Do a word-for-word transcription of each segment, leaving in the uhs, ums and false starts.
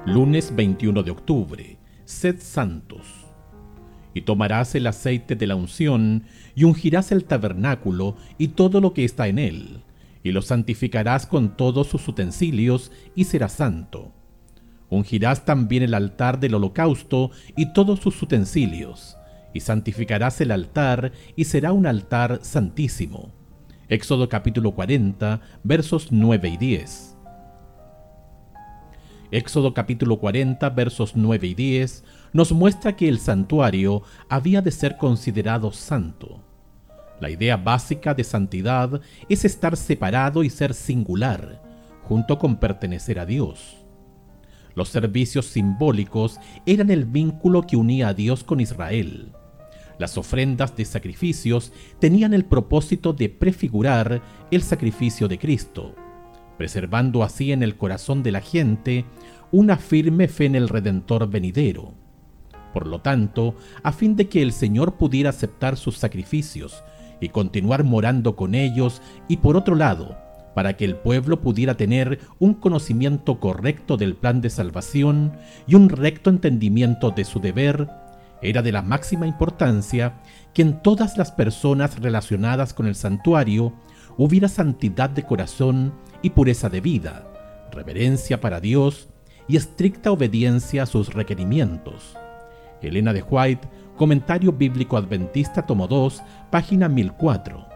Lunes veintiuno de octubre. Sed santos. Y tomarás el aceite de la unción, y ungirás el tabernáculo y todo lo que está en él, y lo santificarás con todos sus utensilios, y será santo. Ungirás también el altar del holocausto y todos sus utensilios, y santificarás el altar, y será un altar santísimo. Éxodo capítulo cuarenta, versos nueve y diez. Éxodo capítulo cuarenta, versos nueve y diez, nos muestra que el santuario había de ser considerado santo. La idea básica de santidad es estar separado y ser singular, junto con pertenecer a Dios. Los servicios simbólicos eran el vínculo que unía a Dios con Israel. Las ofrendas de sacrificios tenían el propósito de prefigurar el sacrificio de Cristo, preservando así en el corazón de la gente una firme fe en el Redentor venidero. Por lo tanto, a fin de que el Señor pudiera aceptar sus sacrificios y continuar morando con ellos, y por otro lado, para que el pueblo pudiera tener un conocimiento correcto del plan de salvación y un recto entendimiento de su deber, era de la máxima importancia que en todas las personas relacionadas con el santuario hubiera santidad de corazón y pureza de vida, reverencia para Dios y estricta obediencia a sus requerimientos. Elena de White, Comentario Bíblico Adventista, tomo dos, página mil cuatro.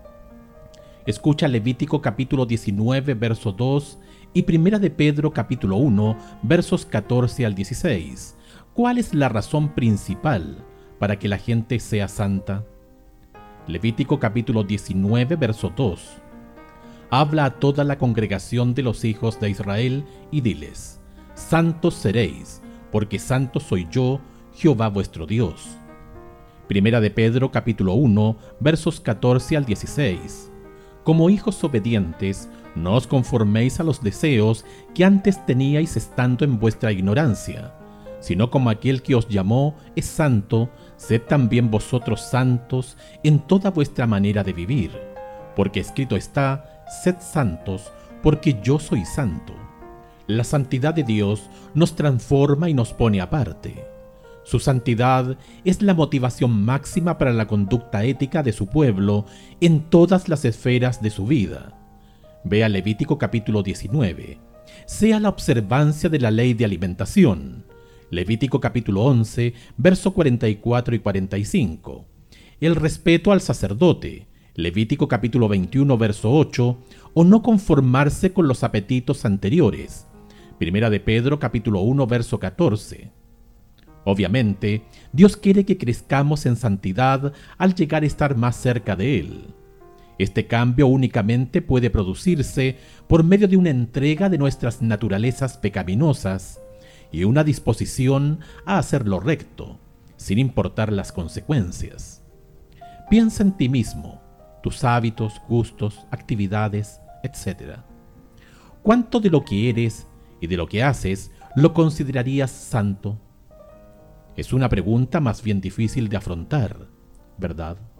Escucha Levítico capítulo diecinueve, verso dos, y Primera de Pedro capítulo uno, versos catorce al dieciséis. ¿Cuál es la razón principal para que la gente sea santa? Levítico capítulo diecinueve, verso dos. Habla a toda la congregación de los hijos de Israel y diles: santos seréis, porque santo soy yo, Jehová vuestro Dios. Primera de Pedro capítulo uno, versos catorce al dieciséis. Como hijos obedientes, no os conforméis a los deseos que antes teníais estando en vuestra ignorancia, sino como aquel que os llamó es santo, sed también vosotros santos en toda vuestra manera de vivir, porque escrito está: sed santos, porque yo soy santo. La santidad de Dios nos transforma y nos pone aparte. Su santidad es la motivación máxima para la conducta ética de su pueblo en todas las esferas de su vida. Vea Levítico capítulo diecinueve. Sea la observancia de la ley de alimentación. Levítico capítulo once, verso cuarenta y cuatro y cuarenta y cinco. El respeto al sacerdote. Levítico capítulo veintiuno, verso ocho. O no conformarse con los apetitos anteriores. Primera de Pedro capítulo uno, verso catorce. Obviamente, Dios quiere que crezcamos en santidad al llegar a estar más cerca de Él. Este cambio únicamente puede producirse por medio de una entrega de nuestras naturalezas pecaminosas y una disposición a hacer lo recto, sin importar las consecuencias. Piensa en ti mismo, tus hábitos, gustos, actividades, etcétera. ¿Cuánto de lo que eres y de lo que haces lo considerarías santo? Es una pregunta más bien difícil de afrontar, ¿verdad?